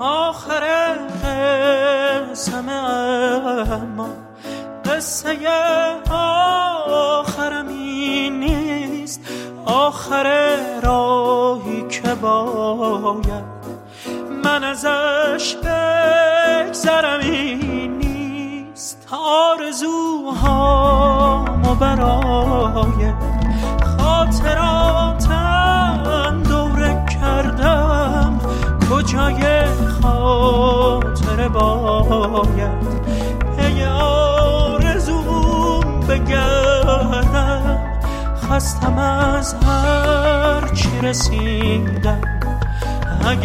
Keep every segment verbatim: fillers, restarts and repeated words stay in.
آخر قسم اما قصه آخرم این نیست، آخر راهی که باید من ازش بگذرم این نیست. آرزوهامو برای خاطراتم دوره کردم، کجای خاطره باید پی آرزوم بگردم. خستم از هر چی رسیدم، اگه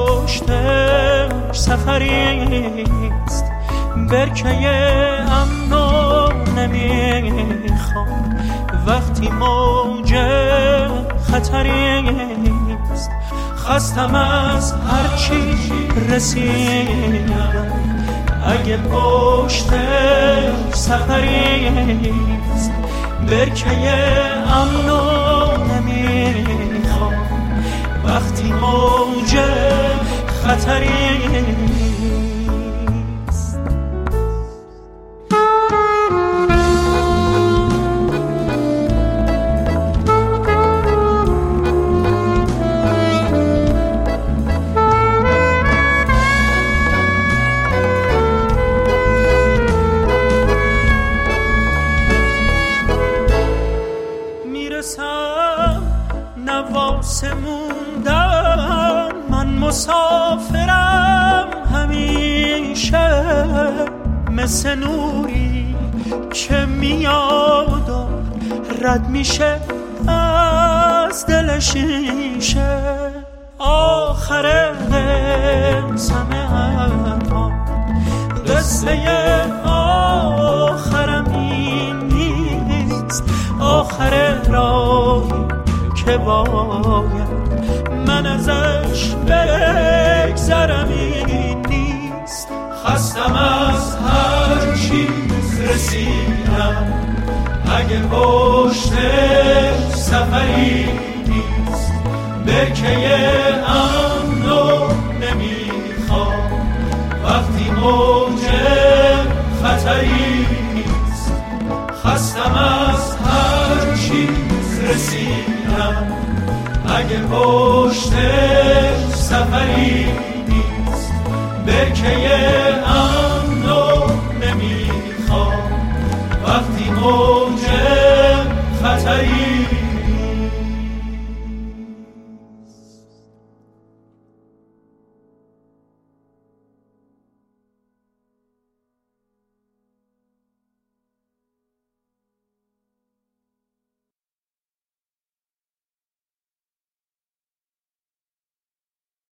پشتش سفریست برکه امنو نمیخوام وقتی موج خطریست. خستم از هر چی رسیدم، اگه پشتش سفریست برکه امنو نمیخوام وقتی موج خطریست. نواسه موندم من مسافرم همیشه، مثل نوری که میاد و رد میشه از دل شیشه. آخر قسم اما قصه آخرم این نیست، آخر راهی که باید من ازش بگذرم این نیست. خستم از هر چی رسیدم، اگه پشتش سفری نیست برکه امنو نمیخوام وقتی موج خطری نیست. خستم از هر چی رسیدم، اگه پشتش سفری نیست برکه امنو نمیخوام وقتی موج خطری